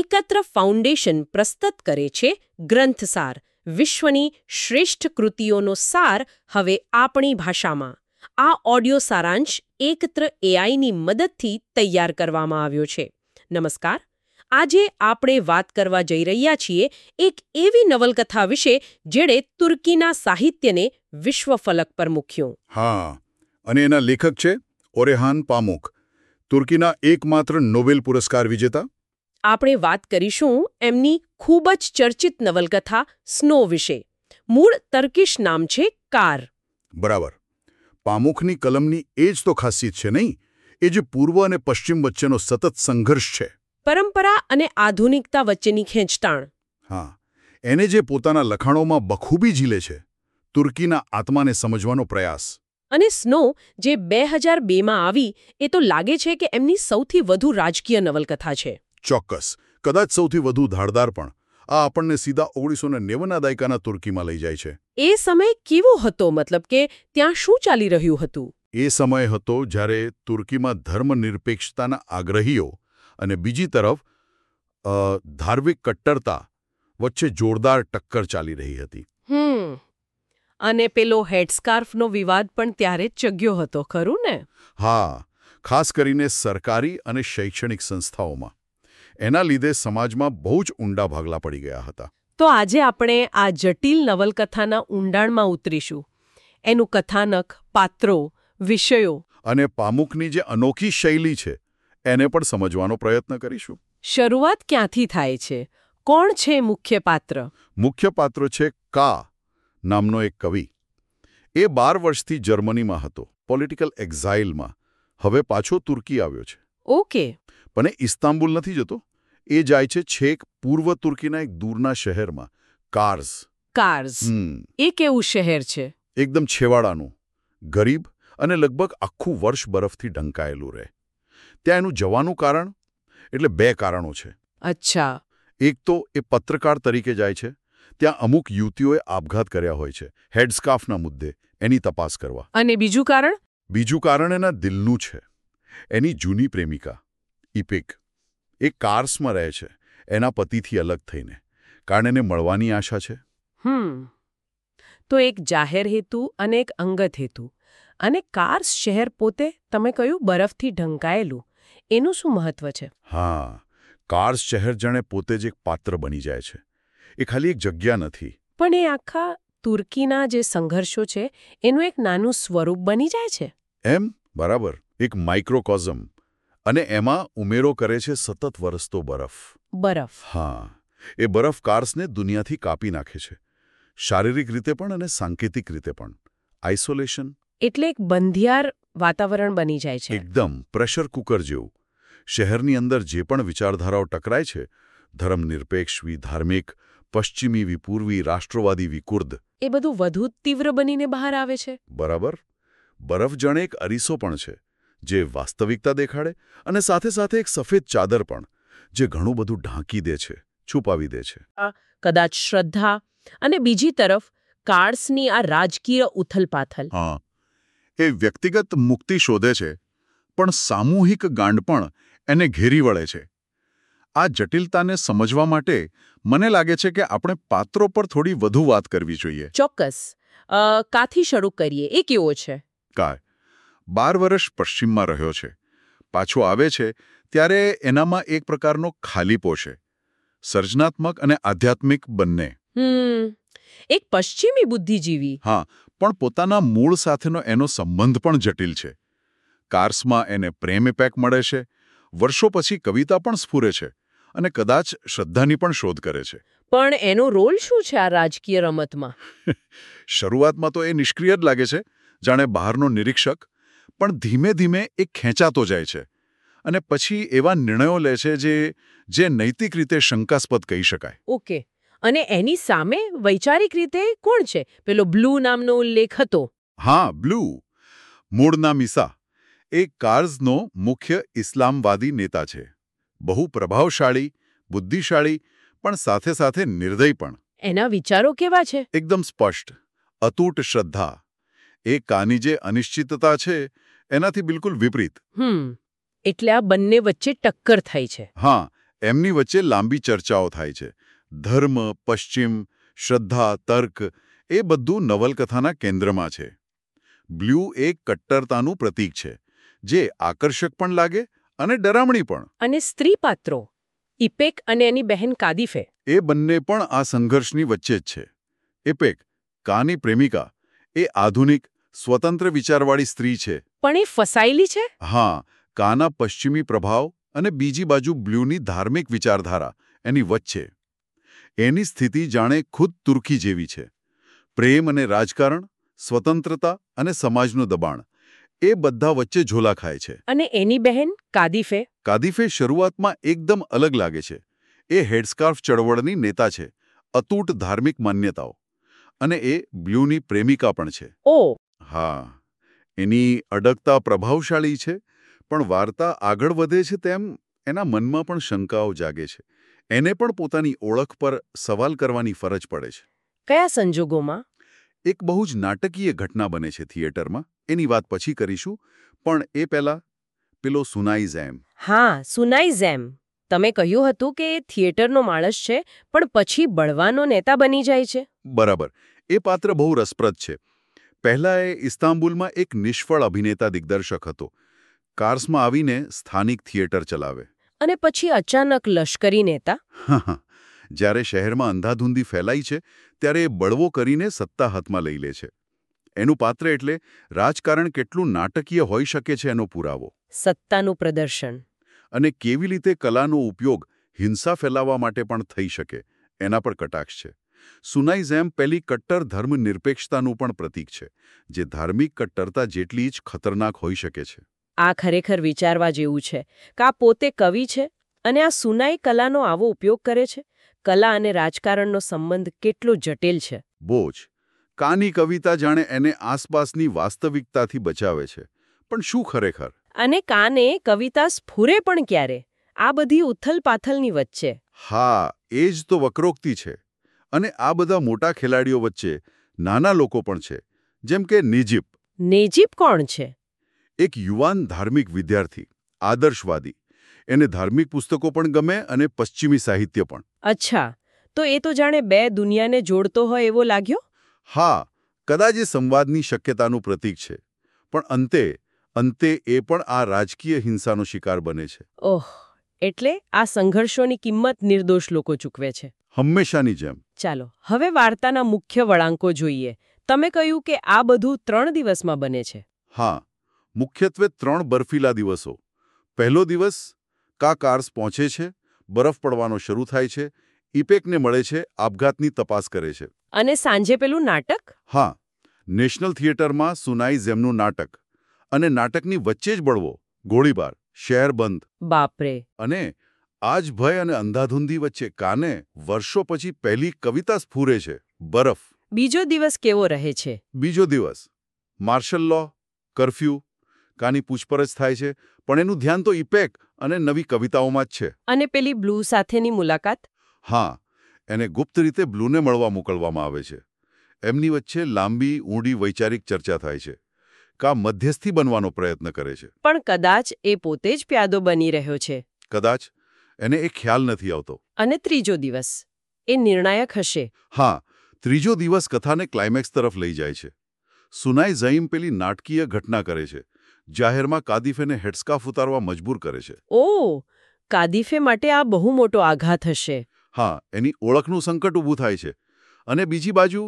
એકત્ર ફાઉન્ડેશન પ્રસ્તુત કરે છે ગ્રંથસાર, વિશ્વની શ્રેષ્ઠ કૃતિઓનો સાર હવે આપણી ભાષામાં. આ ઓડિયો સારાંશ એકત્ર એઆઈની મદદથી તૈયાર કરવામાં આવ્યો છે. નમસ્કાર. આજે આપણે વાત કરવા જઈ રહ્યા છીએ એક એવી નવલકથા વિશે જેણે તુર્કીના સાહિત્યને વિશ્વફલક પર મૂક્યું. હા, અને એના લેખક છે ઓરેહાન પામુક, તુર્કીના એકમાત્ર નોબેલ પુરસ્કાર વિજેતા. આપણે વાત કરીશું એમની ખૂબ જ ચર્ચિત નવલકથા સ્નો વિશે. મૂળ તર્કિશ નામ છે કાર. બરાબર. પામુકની કલમની એ જ તો ખાસિયત છે નહીં? એ જે પૂર્વ અને પશ્ચિમ વચ્ચેનો સતત સંઘર્ષ છે. પરંપરા અને આધુનિકતા વચ્ચેની ખેંચતાણ. હા, એને જે પોતાના લખાણોમાં બખૂબી ઝીલે છે, તુર્કીના આત્માને સમજવાનો પ્રયાસ. અને સ્નો જે 2002માં આવી, એ તો લાગે છે કે એમની સૌથી વધુ રાજકીય નવલકથા છે. ચોક્કસ, કદાચ સૌથી વધુ ધારદાર પણ. આ આપણને સીધા 1990ના દાયકાના તુર્કીમાં લઈ જાય છે. એ સમય કેવો હતો? મતલબ કે ત્યાં શું ચાલી રહ્યું હતું? એ સમય હતો જ્યારે તુર્કીમાં ધર્મનિરપેક્ષતાના આગ્રહીઓ અને બીજી તરફ ધાર્મિક કટ્ટરતા વચ્ચે જોરદાર ટક્કર ચાલી રહી હતી. અને પેલો હેડસ્કાર્ફનો વિવાદ પણ ત્યારે જ ચગ્યો હતો, ખરું ને? હા, ખાસ કરીને સરકારી અને શૈક્ષણિક સંસ્થાઓમાં. એના લીધે સમાજમાં બહુ જ ઊંડા ભાગલા પડી ગયા હતા. તો આજે આપણે આ જટિલ નવલકથાના ઊંડાણમાં ઉતરીશું. એનું કથાનક, પાત્રો, વિષયો અને પામુકની જે અનોખી શૈલી છે એને પણ સમજવાનો પ્રયત્ન કરીશું. શરૂઆત ક્યાંથી થાય છે? કોણ છે મુખ્ય પાત્ર? મુખ્ય પાત્ર છે કા નામનો એક કવિ. એ 12 વર્ષથી જર્મનીમાં હતો, પોલિટિકલ એક્ઝાઇલમાં. હવે પાછો તુર્કી આવ્યો છે. ઓકે. પણ એ ઇસ્તાંબુલ નથી જતો. એ જાય છે છેક પૂર્વ તુર્કીના એક દૂરના શહેરમાં, કાર્ઝ. કાર્ઝ. એ કેવું શહેર છે? એકદમ છેવાડાનું, ગરીબ અને લગભગ આખું વર્ષ બરફથી ઢંકાયેલું રહે. ત્યાં એનું જવાનું કારણ એટલે 2 કારણો છે. અચ્છા. એક તો એ પત્રકાર તરીકે જાય છે. ત્યાં અમુક યુવતીઓએ આપઘાત કર્યા હોય છે, હેડસ્કાર્ફના મુદ્દે, એની તપાસ કરવા. અને બીજું કારણ? બીજું કારણ એના દિલનું છે. એની જૂની પ્રેમિકા ઇપેક એ કાર્સમાં રહે છે, એના પતિથી અલગ થઈને, કારણ એને મળવાની આશા છે. તો એક જાહેર હેતુ અને એક અંગત હેતુ. અને કાર્સ શહેર પોતે, તમે કહ્યું બરફથી ઢંકાયેલું, એનું શું મહત્વ છે? હા, કાર્સ શહેર જાણે પોતે જ એક પાત્ર બની જાય છે. એ ખાલી એક જગ્યા નથી. પણ એ આખા તુર્કીના જે સંઘર્ષો છે એનું એક નાનું સ્વરૂપ બની જાય છે. એમ, બરાબર. એક માઇક્રોકોઝમ. અને એમાં ઉમેરો કરે છે સતત વરસતો બરફ. બરફ. હા, એ બરફ કાર્સને દુનિયાથી કાપી નાખે છે. શારીરિક રીતે પણ અને સાંકેતિક રીતે પણ. આઇસોલેશન. એટલે એક બંધિયાર વાતાવરણ બની જાય છે. એકદમ પ્રેશર કુકર જેવું. શહેરની અંદર જે પણ વિચારધારાઓ ટકરાય છે, ધર્મનિરપેક્ષ, ધાર્મિક, પશ્ચિમી, વિપૂર્વી, રાષ્ટ્રવાદી, વિકુર્દ, એ બધું વધુ તીવ્ર બનીને બહાર આવે છે. બરાબર. બરફ જાણે એક અરીસો પણ છે, જે વાસ્તવિકતા દેખાડે, અને સાથે સાથે એક સફેદ ચાદર પણ, જે ઘણું બધું ઢાંકી દે છે, છુપાવી દે છે. કદાચ શ્રદ્ધા. અને બીજી તરફ કાર્સની આ રાજકીય ઉથલપાથલ. હા, એ વ્યક્તિગત મુક્તિ શોધે છે, પણ સામૂહિક ગાંડ પણ એને ઘેરી વળે છે. આ જટિલતાને સમજવા માટે મને લાગે છે કે આપણે પાત્રો પર થોડી વધુ વાત કરવી જોઈએ. ચોક્કસ. કાથી શરૂ કરીએ? એ કેવો છે? કાય 12 વર્ષ પશ્ચિમમાં રહ્યો છે. પાછો આવે છે ત્યારે એનામાં એક પ્રકારનો ખાલીપો છે, સર્જનાત્મક અને આધ્યાત્મિક બંને. એક પશ્ચિમી બુદ્ધિજીવી. હા, પણ પોતાના મૂળ સાથેનો એનો સંબંધ પણ જટિલ છે. કાર્સમાં એને પ્રેમ પેક મળે છે, વર્ષો પછી કવિતા પણ સ્ફુરે છે, અને કદાચ શ્રદ્ધાની પણ શોધ કરે છે. પણ એનો રોલ શું છે આ રાજકીય રમતમાં? શરૂઆતમાં તો એ નિષ્ક્રિય જ લાગે છે, જાણે બહારનો નિરીક્ષક. પણ ધીમે ધીમે એ ખેંચાતો જાય છે, અને પછી એવા નિર્ણયો લે છે જે નૈતિક રીતે શંકાસ્પદ કહી શકાય. ઓકે. અને એની સામે વૈચારિક રીતે કોણ છે? પેલો બ્લુ નામનો ઉલ્લેખ હતો. હા, બ્લુ. મૂળ નામ ઈસા. એ કાર્ઝનો મુખ્ય ઇસ્લામવાદી નેતા છે. બહુ પ્રભાવશાળી, બુદ્ધિશાળી, પણ સાથે સાથે નિર્દય પણ. એના વિચારો કેવા છે? એકદમ સ્પષ્ટ, અતૂટ શ્રદ્ધા. એ કાની જે અનિશ્ચિતતા છે એનાથી બિલકુલ વિપરીત. એટલે આ બંને વચ્ચે ટક્કર થઈ છે. હા, એમની વચ્ચે લાંબી ચર્ચાઓ થાય છે. ધર્મ, પશ્ચિમ, શ્રદ્ધા, તર્ક એ બધું નવલકથાના કેન્દ્રમાં છે. બ્લુ એક કટ્ટરતાનું પ્રતીક છે, જે આકર્ષક પણ લાગે અને ડરામણી પણ. અને સ્ત્રી પાત્રો ઇપેક અને એની બહેન કાદીફે એ બંને પણ આ સંઘર્ષની વચ્ચે જ છે. ઇપેક, કાની પ્રેમિકા, એ આધુનિક, સ્વતંત્ર વિચારવાળી સ્ત્રી છે. પણ એ ફસાયેલી છે. હા, કાના પશ્ચિમી પ્રભાવ અને બીજી બાજુ બ્લૂની ધાર્મિક વિચારધારા એની વચ્ચે. એની સ્થિતિ જાણે ખુદ તુર્કી જેવી છે. પ્રેમ અને રાજકારણ, સ્વતંત્રતા અને સમાજનું દબાણ, એ બધા વચ્ચે ઝોલા ખાય છે. અને એની બહેન કાદીફે કાદીફે શરૂઆતમાં એકદમ અલગ લાગે છે. એ હેડસ્કાર્ફ ચળવળની નેતા છે, અતૂટ ધાર્મિક માન્યતાઓ. અને એ બ્લૂની પ્રેમિકા પણ છે. ઓ હા, એની અડગતા પ્રભાવશાળી છે, પણ વાર્તા આગળ વધે છે તેમ એના મનમાં પણ શંકાઓ જાગે છે. એને પણ પોતાની ઓળખ પર સવાલ કરવાની ફરજ પડે છે. કયા સંજોગોમાં? એક બહુ જ નાટકીય ઘટના બને છે થિયેટરમાં. એની વાત પછી કરીશું, પણ એ પહેલા પેલો સુનાઈ ઝેમ. હા, સુનાઈ ઝેમ. તમે કહ્યું હતું કે એ થિયેટરનો માણસ છે, પણ પછી બળવાનો નેતા બની જાય છે. બરાબર. એ પાત્ર બહુ રસપ્રદ છે. પહેલા એ ઇસ્તાંબુલમાં એક નિષ્ફળ અભિનેતા દિગ્દર્શક હતો. કાર્સમાં આવીને સ્થાનિક થિયેટર ચલાવે. અને પછી અચાનક લશ્કરી નેતા. જ્યારે શહેરમાં અંધાધૂંધી ફેલાઈ છે, ત્યારે એ બળવો કરીને સત્તા હાથમાં લઈ લે છે. એનું પાત્ર એટલે રાજકારણ કેટલું નાટકીય હોઈ શકે છે એનો પુરાવો. સત્તાનું પ્રદર્શન. અને કેવી રીતે કલાનો ઉપયોગ હિંસા ફેલાવવા માટે પણ થઈ શકે, એના પર કટાક્ષ છે. સુનાઈ ઝેમ પેલી કટ્ટર ધર્મનિરપેક્ષતાનું પણ પ્રતીક છે, જે ધાર્મિક કટ્ટરતા જેટલી જ ખતરનાક હોઈ શકે છે. આ ખરેખર વિચારવા જેવું છે કે આ પોતે કવિ છે અને આ સુનાઈ કલાનો આવો ઉપયોગ કરે છે. કલા અને રાજકારણનો સંબંધ કેટલો જટિલ છે. બહુ જ. કાની કવિતા જાણે એને આસપાસની વાસ્તવિકતાથી બચાવે છે. પણ શું ખરેખર? અને કાને કવિતા સ્ફુરે પણ ક્યારે? આ બધી ઉથલપાથલની વચ્ચે. હા, એ જ તો વક્રોક્તિ છે. અને આ બધા મોટા ખેલાડીઓ વચ્ચે નાના લોકો પણ છે, જેમ કે નિજીબ. નેજીબ કોણ છે? એક યુવાન ધાર્મિક વિદ્યાર્થી, આદર્શવાદી. એને ધાર્મિક પુસ્તકો પણ ગમે અને પશ્ચિમી સાહિત્ય પણ. અચ્છા, તો એ તો જાણે બે દુનિયાને જોડતો હોય એવો લાગ્યો. હા, કદાચ એ સંવાદની શક્યતાનું પ્રતીક છે. પણ અંતે એ પણ આ રાજકીય હિંસાનો શિકાર બને છે. ઓહ, એટલે આ સંઘર્ષોની કિંમત નિર્દોષ લોકો ચૂકવે છે. હંમેશાની જેમ. ચાલો, હવે વાર્તાના મુખ્ય વળાંકો જોઈએ. તમે કહ્યું કે આ બધું 3 દિવસમાં બને છે. હા, મુખ્યત્વે 3 બર્ફીલા દિવસો. પહેલો દિવસ, કાર્સ પહોંચે છે, બરફ પડવાનો શરૂ થાય છે, ઇપેકને મળે છે, આપઘાતની તપાસ કરે છે. અને સાંજે પેલું નાટક? હા, નેશનલ થિયેટરમાં સુનાઈ ઝેમનું નાટક. અને નાટકની વચ્ચે જ બળવો, ગોળીબાર, શહેર બંધ. બાપરે. અને આ જ ભય અને અંધાધૂંધી વચ્ચે કાને વર્ષો પછી પહેલી કવિતા સ્ફુરે છે, બરફ. બીજો દિવસ કેવો રહે છે? બીજો દિવસ, માર્શલ લો, કર્ફ્યુ. કાની પૂછપરછ થાય છે, પણ એનું ધ્યાન તો ઇપેક અને નવી કવિતાઓમાં જ છે. અને પેલી બ્લુ સાથેની મુલાકાત? હા, એને ગુપ્ત રીતે બ્લૂને મળવા મોકલવામાં આવે છે. એમની વચ્ચે લાંબી, ઊંડી વૈચારિક ચર્ચા થાય છે. કા મધ્યસ્થી બનવાનો પ્રયત્ન કરે છે. પણ કદાચ એ પોતે જ પ્યાદો બની રહ્યો છે. કદાચ. એને એ ખ્યાલ નથી આવતો. અને ત્રીજો દિવસ, એ નિર્ણાયક હશે. હા, ત્રીજો દિવસ કથાને ક્લાઇમેક્સ તરફ લઈ જાય છે. સુનાઈ ઝઈમ પેલી નાટકીય ઘટના કરે છે. જાહેરમાં કાદીફેને હેડસ્કાર્ફ ઉતારવા મજબૂર કરે છે. ઓહ, કાદીફે માટે આ બહુ મોટો આઘાત હશે. હા, એની ઓળખનું સંકટ ઊભું થાય છે. અને બીજી બાજુ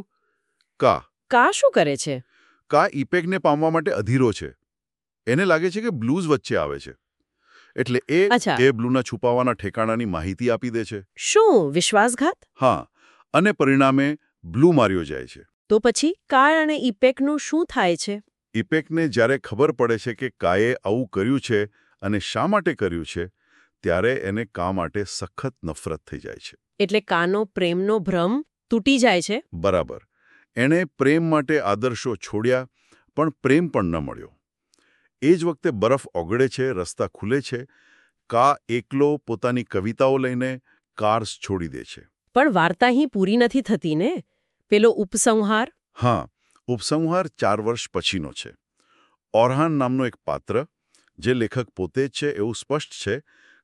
કા શું કરે છે? કા ઇપેકને પામવા માટે અધીરો છે. એને લાગે છે કે બ્લૂઝ વચ્ચે આવે છે. એટલે એ બ્લૂના છુપાવાના ઠેકાણાની માહિતી આપી દે છે. શું વિશ્વાસઘાત? હા, અને પરિણામે બ્લૂ માર્યો જાય છે. તો પછી કા અને ઇપેકનું શું થાય છે? ઇપેકને જ્યારે ખબર પડે છે કે કાએ આવું કર્યું છે અને શા માટે કર્યું છે, ત્યારે એને કા માટે સખત નફરત થઈ જાય છે. એટલે કાનો પ્રેમનો ભ્રમ તૂટી જાય છે? બરાબર. એણે પ્રેમ માટે આદર્શો છોડ્યા, પણ પ્રેમ પણ ન મળ્યો. એ જ વખતે બરફ ઓગળે છે, રસ્તા ખુલે છે. કા એકલો પોતાની કવિતાઓ લઈને કાર્સ છોડી દે છે. પણ વાર્તા અહીં પૂરી નથી થતી ને? પેલો ઉપસંહાર? હા, ઉપસંહાર 4 વર્ષ પછીનો છે. ઓરહાન નામનો એક પાત્ર, જે લેખક પોતે જ છે એવું સ્પષ્ટ છે,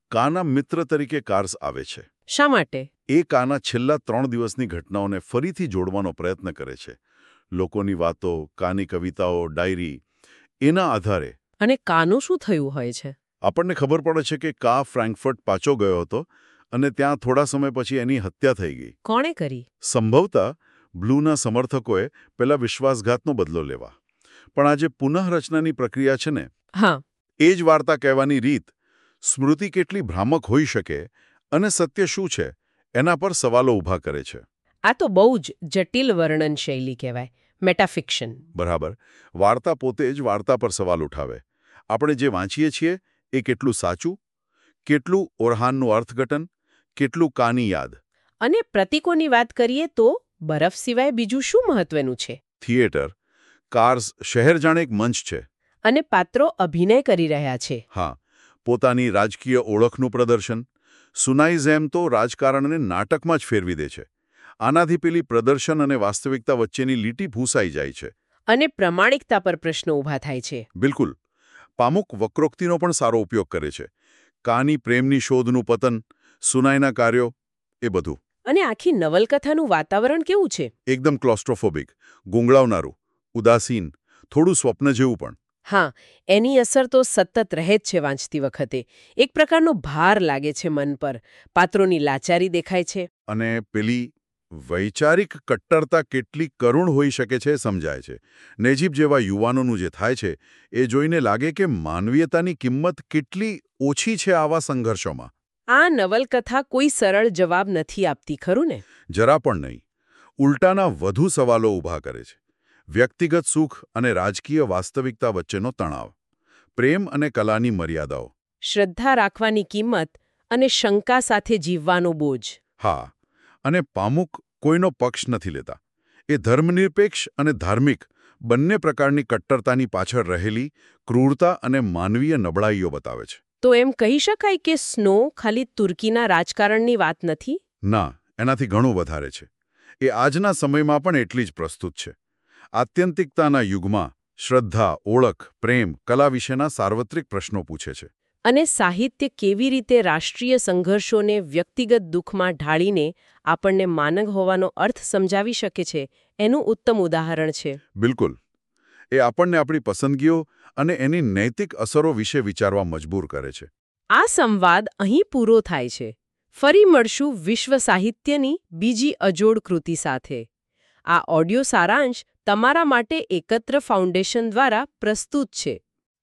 કાના મિત્ર તરીકે કાર્સ આવે છે. શા માટે? એ કાના છેલ્લા 3 દિવસની ઘટનાઓને ફરીથી જોડવાનો પ્રયત્ન કરે છે. લોકોની વાતો, કાની કવિતાઓ, ડાયરી એના આધારે. અને કાનું શું થયું હોય છે? આપણને ખબર પડે છે કે કા ફ્રેન્કફર્ટ પાછો ગયો હતો અને ત્યાં થોડા સમય પછી એની હત્યા થઈ ગઈ. કોણે કરી? સંભવતઃ બ્લૂના સમર્થકોએ પેલા વિશ્વાસઘાતનો બદલો લેવા. પણ આ જે પુનઃરચનાની પ્રક્રિયા છે ને, હા, એ જ વાર્તા કહેવાની રીત, સ્મૃતિ કેટલી ભ્રામક હોઈ શકે અને સત્ય શું છે એના પર સવાલો ઊભા કરે છે. આ તો બહુ જ જટિલ વર્ણન શૈલી કહેવાય, મેટાફિક્શન. બરાબર. વાર્તા પોતે જ વાર્તા પર સવાલ ઉઠાવે. આપણે જે વાંચીએ છીએ એ કેટલું સાચું, કેટલું ઓરહાનનું અર્થઘટન, કેટલું કાની યાદ. અને પ્રતીકોની વાત કરીએ તો બરફ સિવાય બીજું શું મહત્વનું છે? થિયેટર, કાર્સ શહેર જાણે એક મંચ છે. અને પાત્રો અભિનય કરી રહ્યા છે. હા, પોતાની રાજકીય ઓળખનું પ્રદર્શન. સુનાઇઝેમ તો રાજકારણને નાટકમાં જ ફેરવી દે છે. આનાથી પેલી પ્રદર્શન અને વાસ્તવિકતા વચ્ચેની લીટી ભૂસાઈ જાય છે. અને પ્રમાણિકતા પર પ્રશ્નો ઊભા થાય છે. બિલકુલ. પામુક વક્રોક્તિનો પણ સારો ઉપયોગ કરે છે. કાની પ્રેમની શોધનું પતન, સુનાઈના કાર્યો, એ બધું. અને આખી નવલકથાનું વાતાવરણ કેવું છે? એકદમ ક્લોસ્ટ્રોફોબિક, ગુંગળાવનારું, ઉદાસીન, થોડું સ્વપ્ન જેવું પણ. હા, એની અસર તો સતત રહે જ છે વાંચતી વખતે. એક પ્રકારનો ભાર લાગે છે મન પર. પાત્રોની લાચારી દેખાય છે. અને પેલી વૈચારિક કટ્ટરતા કેટલી કરુણ હોઈ શકે છે સમજાય છે. નજીબ જેવા યુવાનોનું જે થાય છે એ જોઈને લાગે કે માનવીયતાની કિંમત કેટલી ઓછી છે આવા સંઘર્ષોમાં. આ નવલકથા કોઈ સરળ જવાબ નથી આપતી, ખરું ને? જરા પણ નહીં. ઉલટાના વધુ સવાલો ઊભા કરે છે. વ્યક્તિગત સુખ અને રાજકીય વાસ્તવિકતા વચ્ચેનો તણાવ, પ્રેમ અને કલાની મર્યાદાઓ, શ્રદ્ધા રાખવાની કિંમત અને શંકા સાથે જીવવાનો બોજ. હા, અને પામુક કોઈનો પક્ષ નથી લેતા. એ ધર્મનિરપેક્ષ અને ધાર્મિક બંને પ્રકારની કટ્ટરતાની પાછળ રહેલી ક્રૂરતા અને માનવીય નબળાઈઓ બતાવે છે. તો એમ કહી શકાય કે સ્નો ખાલી તુર્કીના રાજકારણની વાત નથી? ના, એનાથી ઘણું વધારે છે. એ આજના સમયમાં પણ એટલી જ પ્રસ્તુત છે. આત્યંતિકતાના યુગમાં શ્રદ્ધા, ઓળખ, પ્રેમ, કલા વિશેના સાર્વત્રિક પ્રશ્નો પૂછે છે. અને સાહિત્ય કેવી રીતે રાષ્ટ્રીય સંઘર્ષોને વ્યક્તિગત દુઃખમાં ઢાળીને આપણને માનવ હોવાનો અર્થ સમજાવી શકે છે એનું ઉત્તમ ઉદાહરણ છે. બિલકુલ. એ આપણને આપણી પસંદગીઓ અને એની નૈતિક અસરો વિશે વિચારવા મજબૂર કરે છે. આ સંવાદ અહીં પૂરો થાય છે. ફરી મળશું વિશ્વ સાહિત્યની બીજી અજોડ કૃતિ સાથે. આ ઓડિયો સારાંશ તમારા માટે એકત્ર ફાઉન્ડેશન દ્વારા પ્રસ્તુત છે.